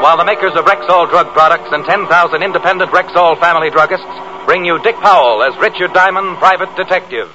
while the makers of Rexall drug products and 10,000 independent Rexall family druggists bring you Dick Powell as Richard Diamond, private detective.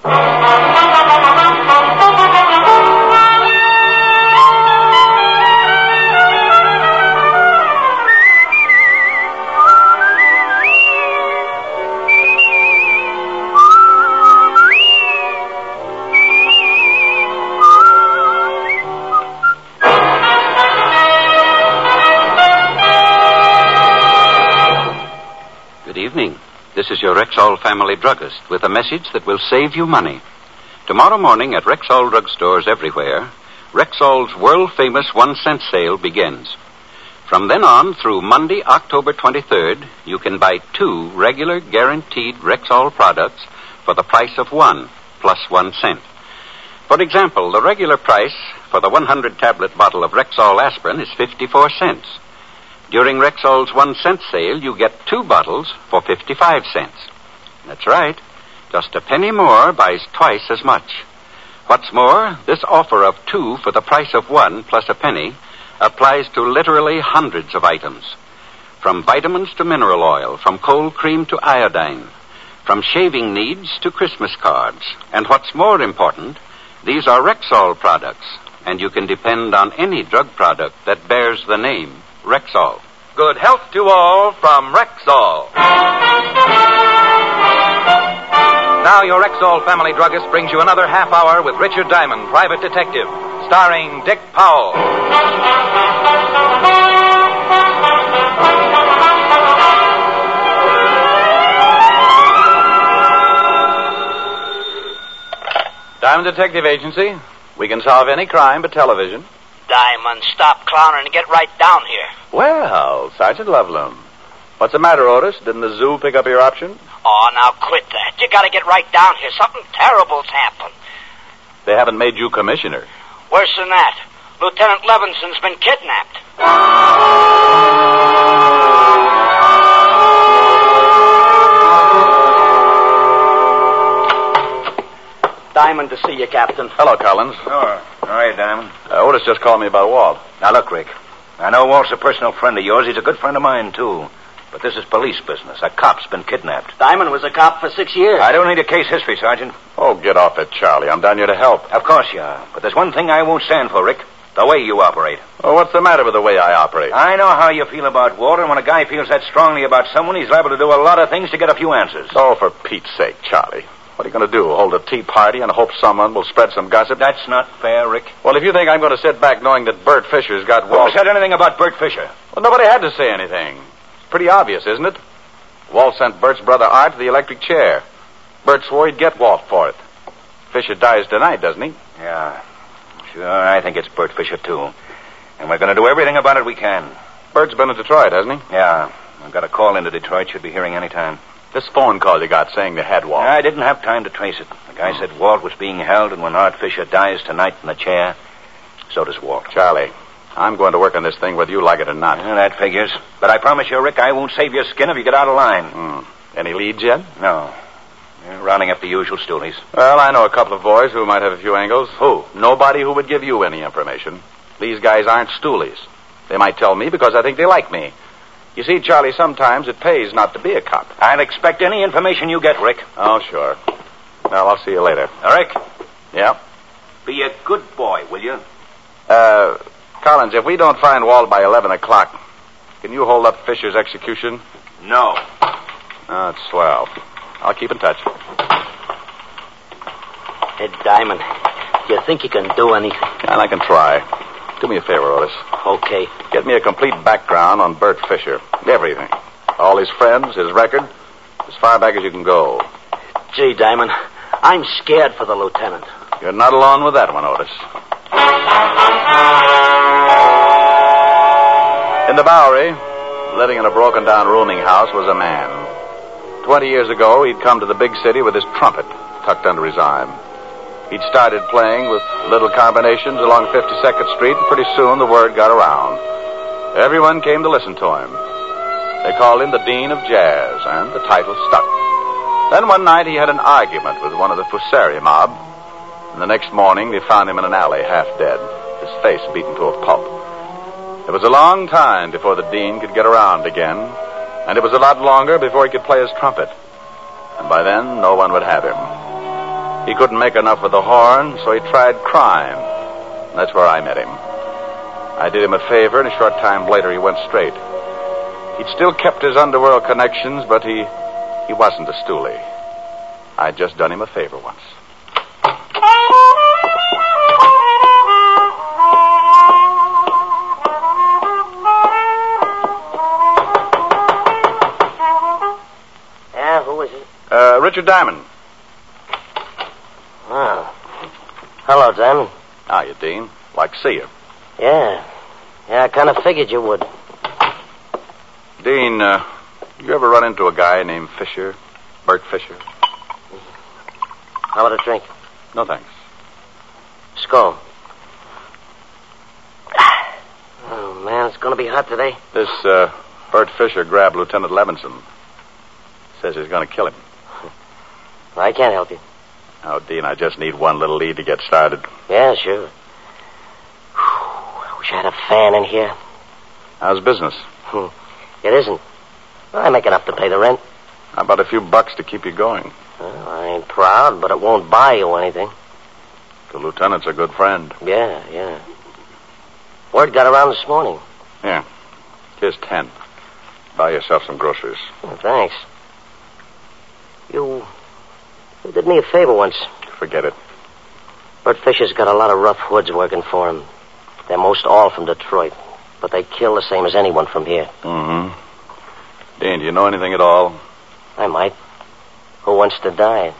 This is your Rexall family druggist with a message that will save you money. Tomorrow morning at Rexall drugstores everywhere, Rexall's world-famous 1-cent sale begins. From then on through Monday, October 23rd, you can buy 2 regular guaranteed Rexall products for the price of 1 plus 1 cent. For example, the regular price for the 100-tablet bottle of Rexall aspirin is 54 cents. During Rexall's 1-cent sale, you get 2 bottles for 55 cents. That's right. Just a penny more buys twice as much. What's more, this offer of 2 for the price of 1 plus a penny applies to literally hundreds of items. From vitamins to mineral oil, from cold cream to iodine, from shaving needs to Christmas cards. And what's more important, these are Rexall products, and you can depend on any drug product that bears the name Rexall. Good health to all from Rexall. Now your Rexall family druggist brings you another half hour with Richard Diamond, private detective, starring Dick Powell. Diamond Detective Agency. We can solve any crime but television. Diamond, stop clowning and get right down here. Well, Sergeant Loveland. What's the matter, Otis? Didn't the zoo pick up your option? Oh, now quit that. You gotta get right down here. Something terrible's happened. They haven't made you commissioner. Worse than that. Lieutenant Levinson's been kidnapped. Diamond to see you, Captain. Hello, Collins. Oh, all right, Diamond. Otis just called me about Walt. Now, look, Rick. I know Walt's a personal friend of yours. He's a good friend of mine, too. But this is police business. A cop's been kidnapped. Diamond was a cop for 6 years. I don't need a case history, Sergeant. Oh, get off it, Charlie. I'm down here to help. Of course you are. But there's one thing I won't stand for, Rick. The way you operate. Oh, what's the matter with the way I operate? I know how you feel about Walt, and when a guy feels that strongly about someone, he's liable to do a lot of things to get a few answers. Oh, for Pete's sake, Charlie. What are you going to do, hold a tea party and hope someone will spread some gossip? That's not fair, Rick. Well, if you think I'm going to sit back knowing that Bert Fisher's got Walt... Who said anything about Bert Fisher? Well, nobody had to say anything. It's pretty obvious, isn't it? Walt sent Bert's brother Art to the electric chair. Bert swore he'd get Walt for it. Fisher dies tonight, doesn't he? Yeah. Sure, I think it's Bert Fisher, too. And we're going to do everything about it we can. Bert's been in Detroit, hasn't he? Yeah. I've got a call into Detroit. Should be hearing any time. This phone call you got saying they had Walt. I didn't have time to trace it. The guy said Walt was being held, and when Art Fisher dies tonight in the chair, so does Walt. Charlie, I'm going to work on this thing whether you like it or not. Yeah, that figures. But I promise you, Rick, I won't save your skin if you get out of line. Any leads yet? No. You're rounding up the usual stoolies. Well, I know a couple of boys who might have a few angles. Who? Nobody who would give you any information. These guys aren't stoolies. They might tell me because I think they like me. You see, Charlie, sometimes it pays not to be a cop. I'll expect any information you get, Rick. Oh, sure. Well, I'll see you later. Rick? Yeah? Be a good boy, will you? Collins, if we don't find Walt by 11 o'clock, can you hold up Fisher's execution? No. Oh, it's swell. I'll keep in touch. Hey, Diamond, do you think you can do anything? And I can try. Do me a favor, Otis. Okay. Get me a complete background on Bert Fisher. Everything. All his friends, his record, as far back as you can go. Gee, Diamond, I'm scared for the lieutenant. You're not alone with that one, Otis. In the Bowery, living in a broken-down rooming house, was a man. 20 years ago, he'd come to the big city with his trumpet tucked under his arm. He'd started playing with little combinations along 52nd Street, and pretty soon the word got around. Everyone came to listen to him. They called him the Dean of Jazz, and the title stuck. Then one night he had an argument with one of the Fusari mob, and the next morning they found him in an alley, half dead, his face beaten to a pulp. It was a long time before the Dean could get around again, and it was a lot longer before he could play his trumpet. And by then, no one would have him. He couldn't make enough of the horn, so he tried crime. And that's where I met him. I did him a favor, and a short time later he went straight. He'd still kept his underworld connections, but he wasn't a stoolie. I'd just done him a favor once. Yeah, who is it? Richard Diamond. Oh. Hello, Diamond. Hiya, Dean. Like to see you. Yeah, I kind of figured you would. Dean, you ever run into a guy named Fisher? Bert Fisher? How about a drink? No, thanks. Skull. Oh, man, it's going to be hot today. This, Bert Fisher grabbed Lieutenant Levinson. Says he's going to kill him. I can't help you. Oh, Dean, I just need one little lead to get started. Yeah, sure. I wish I had a fan in here. How's business? It isn't. I make enough to pay the rent. How about a few bucks to keep you going? Well, I ain't proud, but it won't buy you anything. The lieutenant's a good friend. Yeah. Word got around this morning. Yeah. Here's 10. Buy yourself some groceries. Oh, thanks. You did me a favor once. Forget it. Bert Fisher's got a lot of rough hoods working for him. They're most all from Detroit, but they kill the same as anyone from here. Mm-hmm. Dean, do you know anything at all? I might. Who wants to die?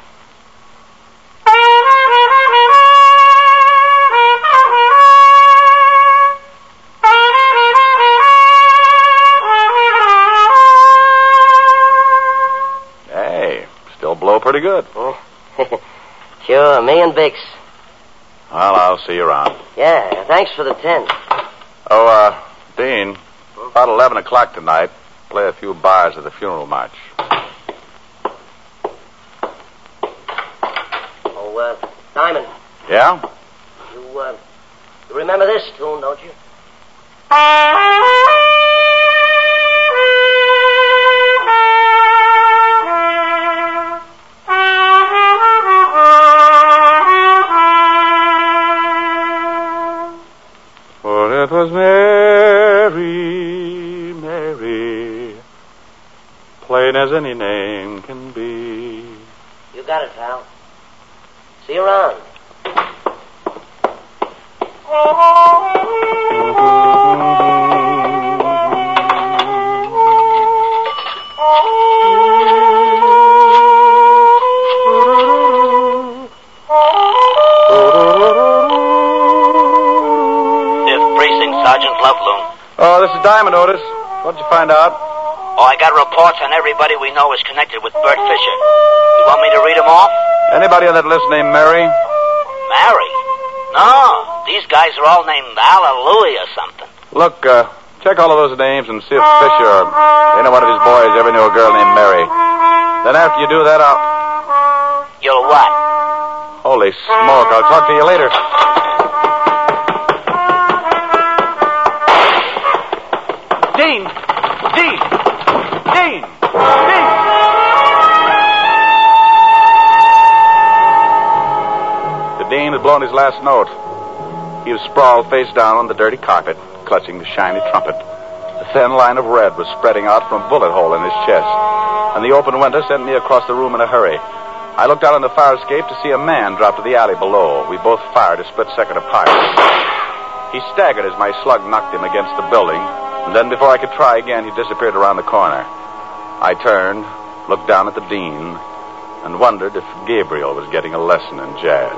Hey, still blow pretty good. Sure, me and Bix. Well, I'll see you around. Yeah, thanks for the 10. Oh, Dean, about 11 o'clock tonight, play a few bars at the funeral march. Oh, Diamond. Yeah? You remember this tune, don't you? For it was Mary, Mary, plain as any name can be. You got it, pal. See you around. Sergeant Loveloon. Oh, this is Diamond, Otis. What'd you find out? Oh, I got reports on everybody we know is connected with Bert Fisher. You want me to read them off? Anybody on that list named Mary? Mary? No, these guys are all named Hallelujah or something. Look, check all of those names and see if Fisher or any one of his boys ever knew a girl named Mary. Then after you do that, You'll what? Holy smoke, I'll talk to you later. Dean! The Dean had blown his last note. He was sprawled face down on the dirty carpet, clutching the shiny trumpet. A thin line of red was spreading out from a bullet hole in his chest, and the open window sent me across the room in a hurry. I looked out on the fire escape to see a man drop to the alley below. We both fired a split second apart. He staggered as my slug knocked him against the building, and then before I could try again, he disappeared around the corner. I turned, looked down at the Dean, and wondered if Gabriel was getting a lesson in jazz.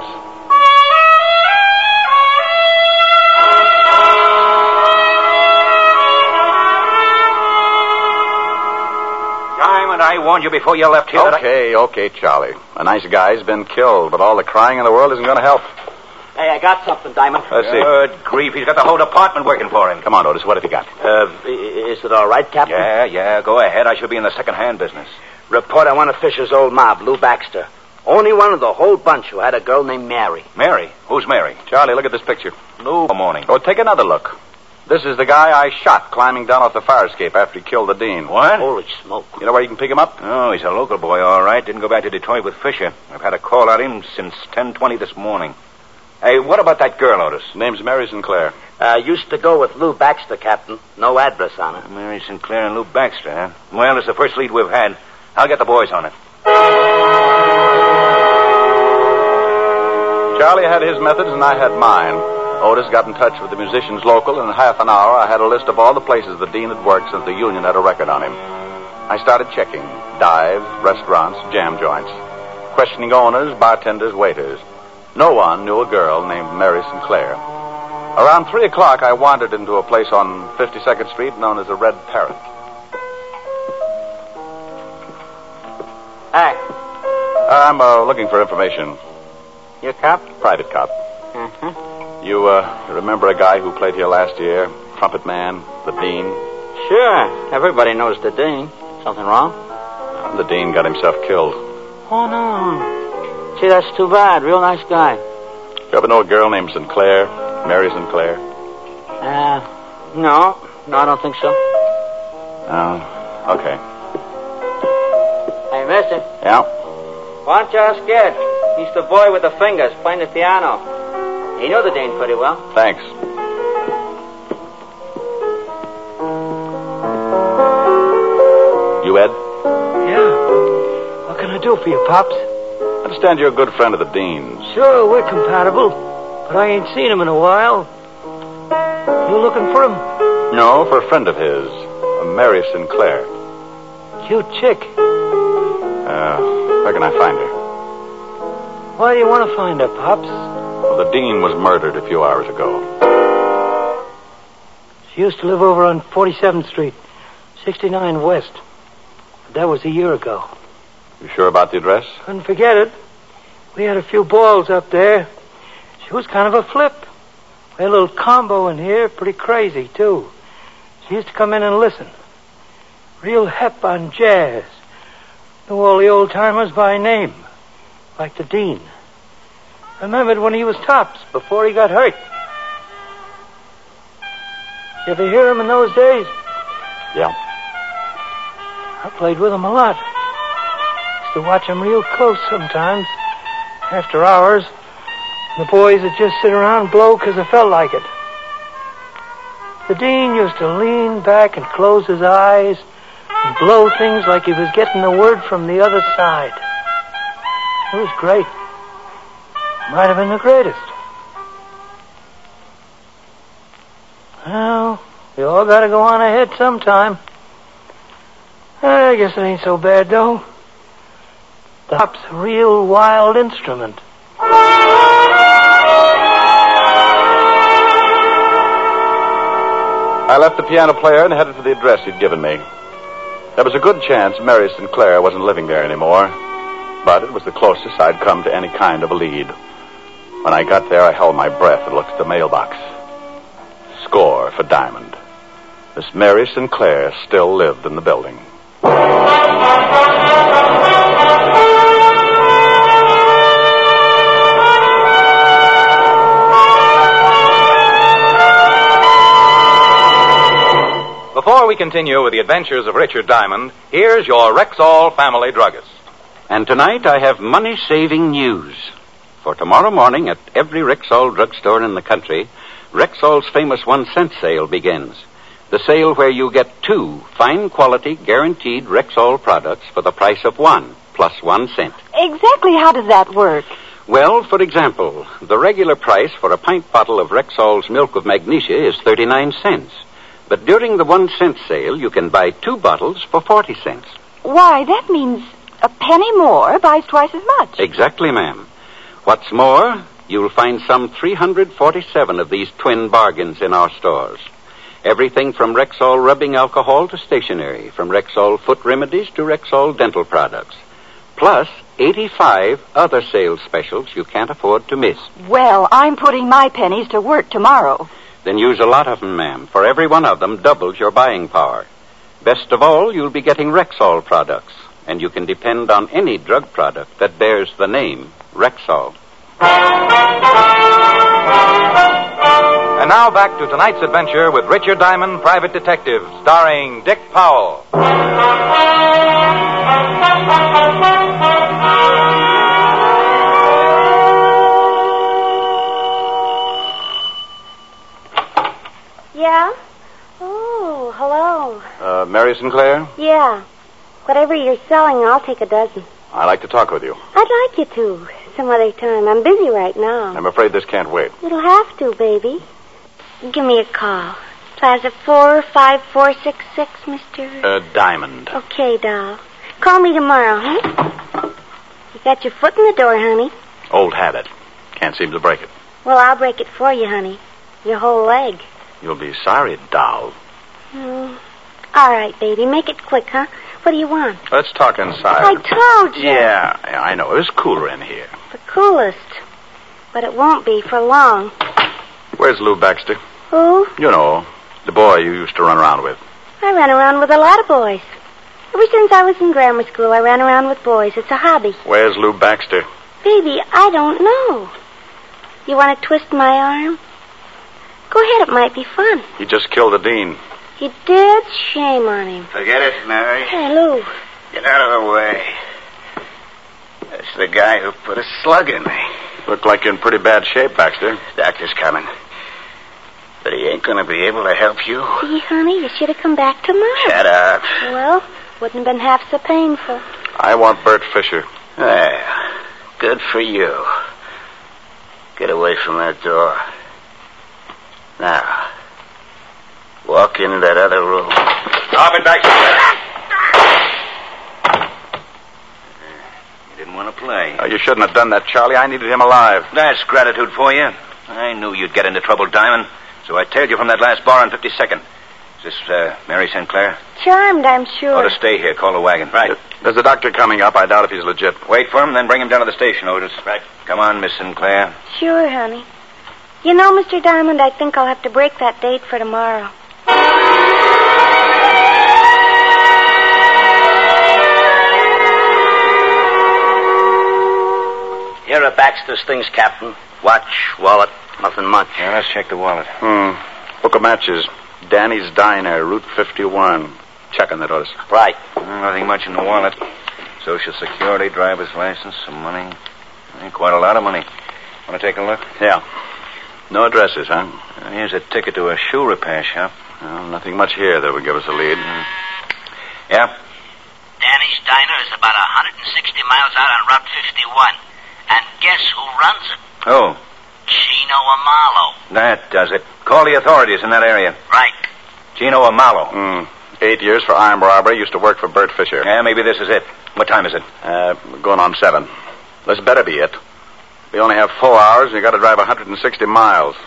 Diamond, I warned you before you left here. Okay, Charlie. A nice guy's been killed, but all the crying in the world isn't going to help. Hey, I got something, Diamond. Let's see. Good grief, he's got the whole department working for him. Come on, Otis, what have you got? Is it all right, Captain? Yeah, go ahead. I should be in the second-hand business. Report on one of Fisher's old mob, Lou Baxter. Only one of the whole bunch who had a girl named Mary. Mary? Who's Mary? Charlie, look at this picture. Lou. Good morning. Oh, take another look. This is the guy I shot climbing down off the fire escape after he killed the dean. What? Holy smoke. You know where you can pick him up? Oh, he's a local boy, all right. Didn't go back to Detroit with Fisher. I've had a call on him since 10:20 this morning. Hey, what about that girl, Otis? Name's Mary Sinclair. Used to go with Lou Baxter, Captain. No address on it. Mary Sinclair and Lou Baxter, huh? Well, it's the first lead we've had. I'll get the boys on it. Charlie had his methods and I had mine. Otis got in touch with the musicians local, and in half an hour I had a list of all the places the dean had worked since the union had a record on him. I started checking. Dives, restaurants, jam joints. Questioning owners, bartenders, waiters. No one knew a girl named Mary Sinclair. Around 3 o'clock, I wandered into a place on 52nd Street known as the Red Parrot. Hi. I'm looking for information. You a cop? Private cop. Mm-hmm. You remember a guy who played here last year? Trumpet man, the dean? Sure. Everybody knows the dean. Something wrong? The dean got himself killed. Oh, no. Gee, that's too bad. Real nice guy. You ever know a girl named Sinclair? Mary Sinclair? No. No, I don't think so. Oh, okay. Hey, mister. Yeah? Why aren't you all scared? He's the boy with the fingers playing the piano. He knew the dean pretty well. Thanks. You, Ed? Yeah. What can I do for you, Pops? I understand you're a good friend of the dean's. Sure, we're compatible, but I ain't seen him in a while. You looking for him? No, for a friend of his, a Mary Sinclair. Cute chick. Where can I find her? Why do you want to find her, Pops? Well, the dean was murdered a few hours ago. She used to live over on 47th Street, 69 West. But that was a year ago. You sure about the address? Couldn't forget it. We had a few balls up there. She was kind of a flip. We had a little combo in here, pretty crazy, too. She used to come in and listen. Real hep on jazz. Knew all the old-timers by name, like the dean. Remembered when he was tops, before he got hurt. You ever hear him in those days? Yeah. I played with him a lot. Used to watch him real close sometimes. After hours, the boys would just sit around and blow because they felt like it. The dean used to lean back and close his eyes and blow things like he was getting the word from the other side. It was great. Might have been the greatest. Well, we all gotta go on ahead sometime. I guess it ain't so bad, though. The hop's a real wild instrument. I left the piano player and headed for the address he'd given me. There was a good chance Mary Sinclair wasn't living there anymore, but it was the closest I'd come to any kind of a lead. When I got there, I held my breath and looked at the mailbox. Score for Diamond. Miss Mary Sinclair still lived in the building. Before we continue with the adventures of Richard Diamond, here's your Rexall family druggist. And tonight I have money-saving news. For tomorrow morning at every Rexall drugstore in the country, Rexall's famous 1 cent sale begins. The sale where you get 2 fine-quality, guaranteed Rexall products for the price of 1, plus 1 cent. Exactly how does that work? Well, for example, the regular price for a pint bottle of Rexall's milk of magnesia is 39 cents. But during the 1 cent sale, you can buy 2 bottles for 40 cents. Why, that means a penny more buys twice as much. Exactly, ma'am. What's more, you'll find some 347 of these twin bargains in our stores. Everything from Rexall rubbing alcohol to stationery, from Rexall foot remedies to Rexall dental products. Plus 85 other sales specials you can't afford to miss. Well, I'm putting my pennies to work tomorrow. Then use a lot of them, ma'am, for every one of them doubles your buying power. Best of all, you'll be getting Rexall products, and you can depend on any drug product that bears the name Rexall. And now back to tonight's adventure with Richard Diamond, Private Detective, starring Dick Powell. Yeah? Oh, hello. Mary Sinclair? Yeah. Whatever you're selling, I'll take a dozen. I'd like to talk with you. I'd like you to. Some other time. I'm busy right now. I'm afraid this can't wait. It'll have to, baby. Give me a call. Plaza 45466, Mr. Diamond. Okay, doll. Call me tomorrow, huh? You got your foot in the door, honey. Old habit. Can't seem to break it. Well, I'll break it for you, honey. Your whole leg. You'll be sorry, doll. All right, baby. Make it quick, huh? What do you want? Let's talk inside. I told you. Yeah, I know. It's cooler in here. The coolest. But it won't be for long. Where's Lou Baxter? Who? You know, the boy you used to run around with. I ran around with a lot of boys. Ever since I was in grammar school, I ran around with boys. It's a hobby. Where's Lou Baxter? Baby, I don't know. You want to twist my arm? Go ahead, it might be fun. He just killed the dean. He did? Shame on him. Forget it, Mary. Hey, Lou. Get out of the way. That's the guy who put a slug in me. Look like you're in pretty bad shape, Baxter. Doctor's coming. But he ain't going to be able to help you. See, honey, you should have come back tomorrow. Shut up. Well, wouldn't have been half so painful. I want Bert Fisher. Well, good for you. Get away from that door. Now, walk into that other room. Drop it, Baxter. You didn't want to play. You shouldn't have done that, Charlie. I needed him alive. That's gratitude for you. I knew you'd get into trouble, Diamond. So I tailed you from that last bar on 52nd. Is this Mary Sinclair? Charmed, I'm sure. Ought to stay here. Call the wagon. Right. There's a doctor coming up. I doubt if he's legit. Wait for him, then bring him down to the station, Otis. Right. Come on, Miss Sinclair. Sure, honey. You know, Mr. Diamond, I think I'll have to break that date for tomorrow. Here are Baxter's things, Captain. Watch, wallet, nothing much. Yeah, let's check the wallet. Book of matches. Danny's Diner, Route 51. Checking that, Otis. Right. Nothing much in the wallet. Social Security, driver's license, some money. Quite a lot of money. Want to take a look? Yeah. No addresses, huh? Here's a ticket to a shoe repair shop. Well, nothing much here that would give us a lead. Yeah? Danny's Diner is about 160 miles out on Route 51. And guess who runs it? Oh. Chino Amalo. That does it. Call the authorities in that area. Right. Chino Amalo. 8 years for armed robbery. Used to work for Bert Fisher. Yeah, maybe this is it. What time is it? Going on 7. This better be it. We only have 4 hours, and you got to drive 160 miles.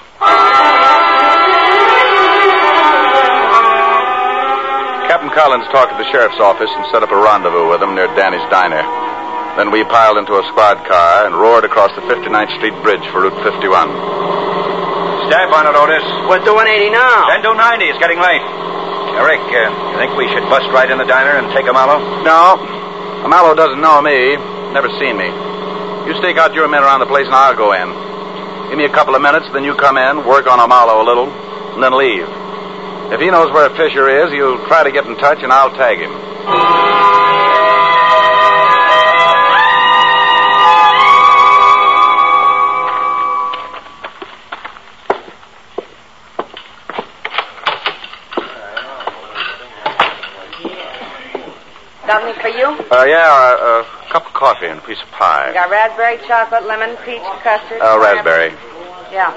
Captain Collins talked to the sheriff's office and set up a rendezvous with him near Danny's Diner. Then we piled into a squad car and roared across the 59th Street Bridge for Route 51. Step on it, Otis. We're doing 80 now. Then do 90. It's getting late. Rick, you think we should bust right in the diner and take Amalo? No. Amalo doesn't know me. Never seen me. You stake out your men around the place and I'll go in. Give me a couple of minutes, then you come in, work on Amalo a little, and then leave. If he knows where Fisher is, he'll try to get in touch and I'll tag him. Got any for you? A cup of coffee and a piece of pie. Got raspberry, chocolate, lemon, peach, custard. Raspberry. Yeah.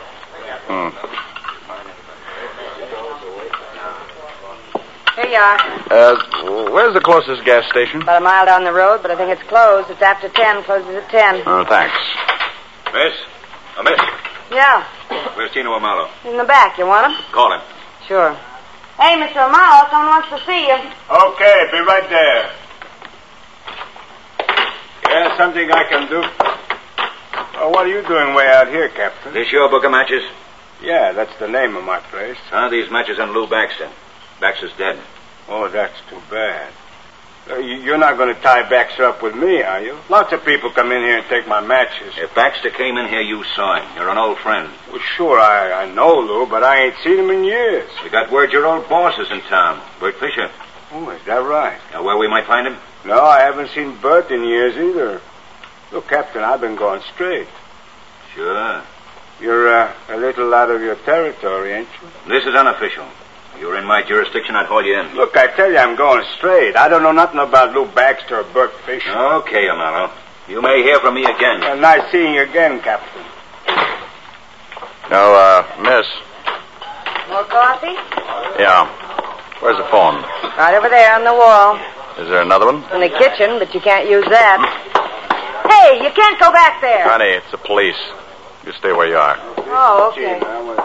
Here you are. Where's the closest gas station? About a mile down the road, but I think it's closed. It's after 10. Closes at 10. Oh, thanks. Miss? Miss? Yeah. Where's Chino Amalo? In the back. You want him? Call him. Sure. Hey, Mr. Amalo, someone wants to see you. Okay, be right there. Yeah, something I can do. Oh, what are you doing way out here, Captain? This your book of matches? Yeah, that's the name of my place. These matches on Lou Baxter. Baxter's dead. Oh, that's too bad. You're not going to tie Baxter up with me, are you? Lots of people come in here and take my matches. If Baxter came in here, you saw him. You're an old friend. Well, sure, I know, Lou, but I ain't seen him in years. We got word your old boss is in town, Bert Fisher. Oh, is that right? Now, where we might find him? No, I haven't seen Bert in years either. Look, Captain, I've been going straight. Sure. You're a little out of your territory, ain't you? This is unofficial. If you were in my jurisdiction, I'd haul you in. Look, I tell you, I'm going straight. I don't know nothing about Lou Baxter or Bert Fisher. Okay, Amalo. You may hear from me again. Nice seeing you again, Captain. No, miss. More coffee? Yeah. Where's the phone? Right over there on the wall. Is there another one? In the kitchen, but you can't use that. Hey, you can't go back there. Honey, it's the police. You stay where you are. Oh, okay.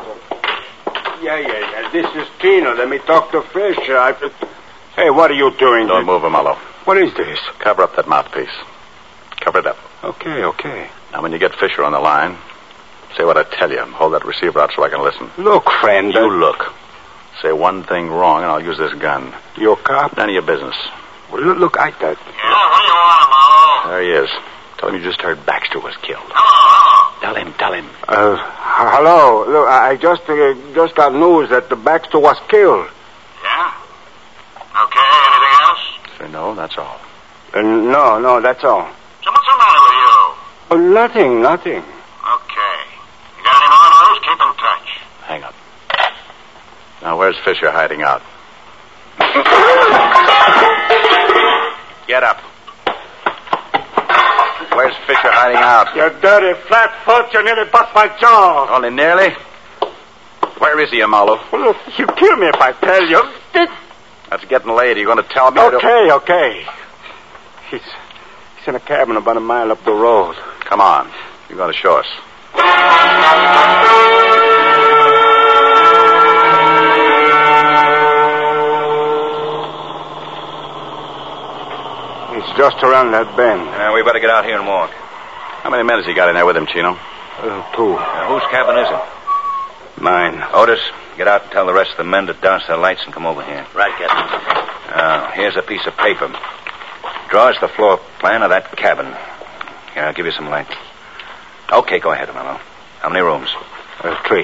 Yeah. This is Tino. Let me talk to Fisher. Hey, what are you doing? Don't move, Amalo. What is this? Cover up that mouthpiece. Cover it up. Okay. Now, when you get Fisher on the line, say what I tell you. Hold that receiver out so I can listen. Look, friend. You look. Say one thing wrong, and I'll use this gun. You a cop? None of your business. Well, look, I thought... Yeah, what do you want, Amalo? There he is. Tell him you just heard Baxter was killed. Hello. Tell him. Hello. Look, I just got news that the Baxter was killed. Yeah? Okay, anything else? Say no, that's all. No, that's all. So what's the matter with you? Oh, nothing. Okay. You got any more news? Keep in touch. Hang up. Now, where's Fisher hiding out? Get up. Where's Fisher hiding out? You dirty flat-foot, you nearly bust my jaw. Only nearly? Where is he, Amalo? Well, look, you kill me if I tell you. That's getting late. Are you going to tell me? Okay. He's in a cabin about a mile up the road. Come on. You're going to show us. He's just around that bend. We better get out here and walk. How many men has he got in there with him, Chino? 2. Whose cabin is it? Mine. Otis, get out and tell the rest of the men to douse their lights and come over here. Right, Captain. Here's a piece of paper. Draw us the floor plan of that cabin. Here, I'll give you some light. Okay, go ahead, Amalo. How many rooms? 3.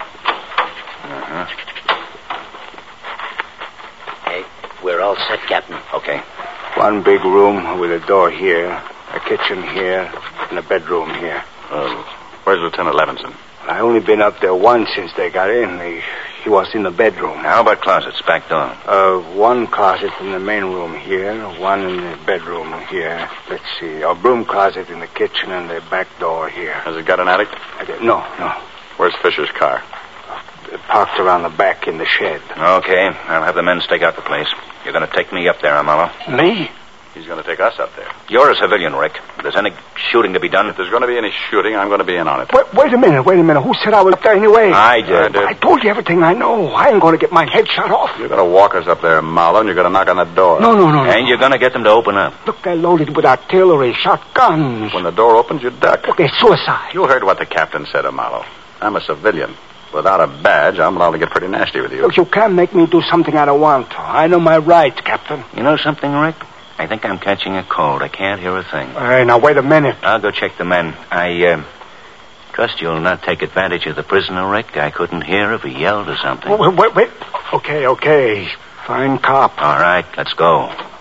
Hey, we're all set, Captain. Okay. One big room with a door here, a kitchen here, and a bedroom here. Where's Lieutenant Levinson? I only been up there once since they got in. He was in the bedroom. How about closets, back door? One closet in the main room here, one in the bedroom here. Let's see, a broom closet in the kitchen and the back door here. Has it got an attic? No. Where's Fisher's car? Parked around the back in the shed. Okay, I'll have the men stake out the place. You're going to take me up there, Amalo. Me? He's going to take us up there. You're a civilian, Rick. If there's any shooting to be done... If there's going to be any shooting, I'm going to be in on it. Wait a minute. Who said I was up there anyway? I did. I told you everything I know. I ain't going to get my head shot off. You're going to walk us up there, Marlowe, and you're going to knock on the door. No. And you're going to get them to open up. Look, they're loaded with artillery, shotguns. When the door opens, you duck. Look, it's suicide. You heard what the captain said, Marlowe. I'm a civilian. Without a badge, I'm allowed to get pretty nasty with you. Look, you can't make me do something I don't want to. I know my rights, Captain. You know something, Rick? I think I'm catching a cold. I can't hear a thing. Hey, now, wait a minute. I'll go check the men. I trust you'll not take advantage of the prisoner, Rick. I couldn't hear if he yelled or something. Wait. Okay. Fine cop. All right, let's go.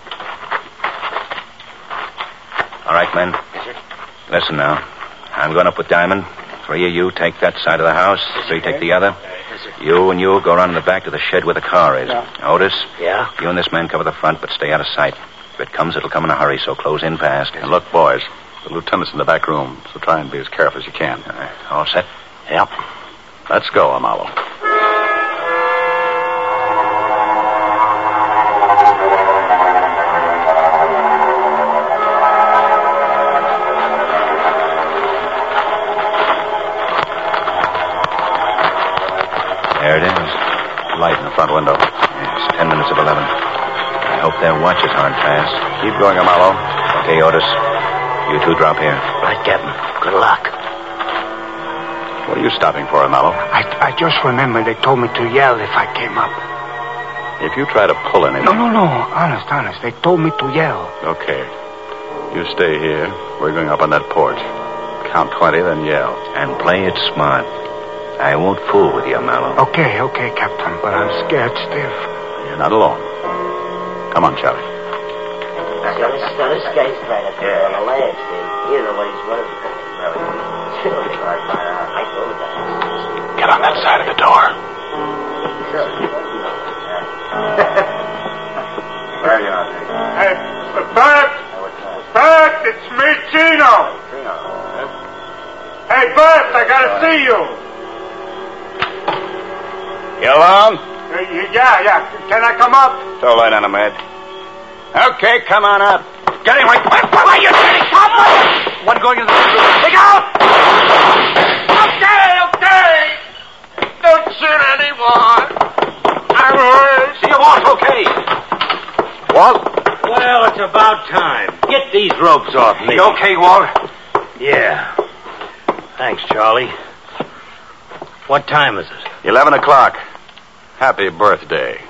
All right, men. Yes, sir. Listen now. I'm going up with Diamond. 3 of you take that side of the house. 3 take the other. Yes, sir. You and you go around in the back to the shed where the car is. Yeah. Otis? Yeah? You and this man cover the front, but stay out of sight. If it comes, it'll come in a hurry, so close in fast. And look, boys, the lieutenant's in the back room, so try and be as careful as you can. All set? Yep. Let's go, Amalo. There it is. Light in the front window. It's 10 minutes of 11. I hope their watches aren't fast. Keep going, Amalo. Okay, Otis. You two drop here. Right, Captain. Good luck. What are you stopping for, Amalo? I just remember they told me to yell if I came up. If you try to pull anything... No. Honest. They told me to yell. Okay. You stay here. We're going up on that porch. Count 20, then yell. And play it smart. I won't fool with you, Mallow. Okay, Captain, but I'm scared stiff. You're not alone. Come on, Charlie. This guy's trying to turn on the land, Steve. You know what he's running. Get on that side of the door. Hey, Bert, it's me, Chino. Hey, Bert, I gotta see you. You alone? Yeah. Can I come up? It's all right on the med. Okay, come on up. Get him! Wait, you getting top? One going into the room. Take out! Okay. Don't shoot anyone. I'm hurt. See you, Walt. Okay. Walt? Well, it's about time. Get these ropes off me. You okay, Walt? Yeah. Thanks, Charlie. What time is it? 11 o'clock. Happy birthday.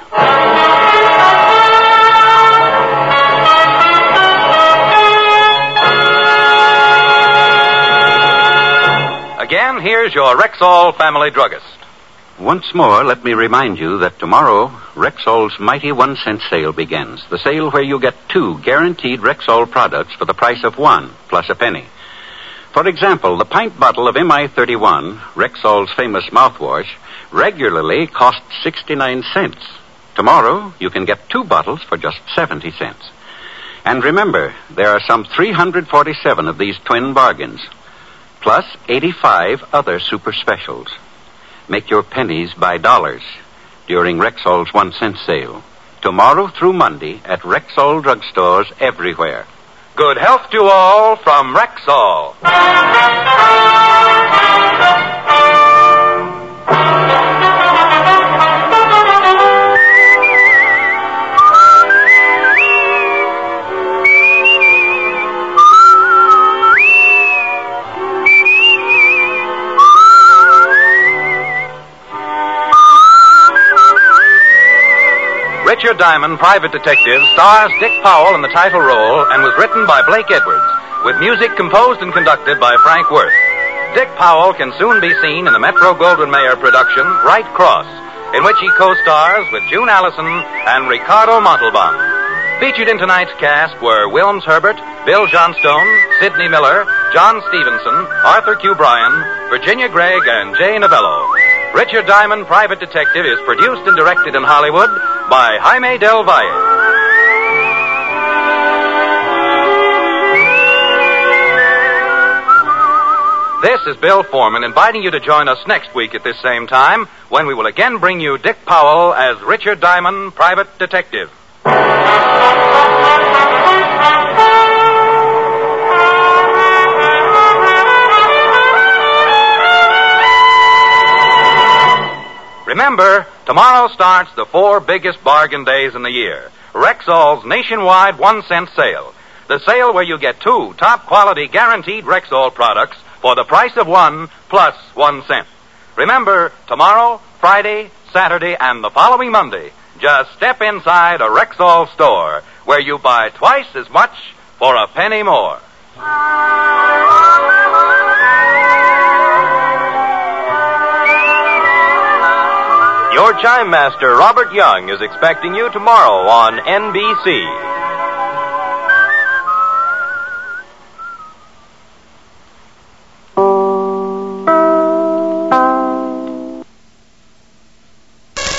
Again, here's your Rexall family druggist. Once more, let me remind you that tomorrow, Rexall's mighty 1-cent sale begins. The sale where you get 2 guaranteed Rexall products for the price of 1, plus a penny. For example, the pint bottle of MI31, Rexall's famous mouthwash, regularly costs 69 cents. Tomorrow, you can get 2 bottles for just 70 cents. And remember, there are some 347 of these twin bargains, plus 85 other super specials. Make your pennies by dollars during Rexall's 1-cent sale. Tomorrow through Monday at Rexall drugstores everywhere. Good health to all from Rexall. Richard Diamond, Private Detective, stars Dick Powell in the title role and was written by Blake Edwards, with music composed and conducted by Frank Worth. Dick Powell can soon be seen in the Metro-Goldwyn-Mayer production, Bright Cross, in which he co-stars with June Allison and Ricardo Montalban. Featured in tonight's cast were Wilms Herbert, Bill Johnstone, Sidney Miller, John Stevenson, Arthur Q. Bryan, Virginia Gregg, and Jay Novello. Richard Diamond, Private Detective, is produced and directed in Hollywood by Jaime Del Valle. This is Bill Foreman inviting you to join us next week at this same time when we will again bring you Dick Powell as Richard Diamond, Private Detective. Remember, tomorrow starts the 4 biggest bargain days in the year. Rexall's nationwide 1-cent sale. The sale where you get 2 top-quality guaranteed Rexall products for the price of 1 plus 1 cent. Remember, tomorrow, Friday, Saturday, and the following Monday, just step inside a Rexall store where you buy twice as much for a penny more. Your chime master, Robert Young, is expecting you tomorrow on NBC.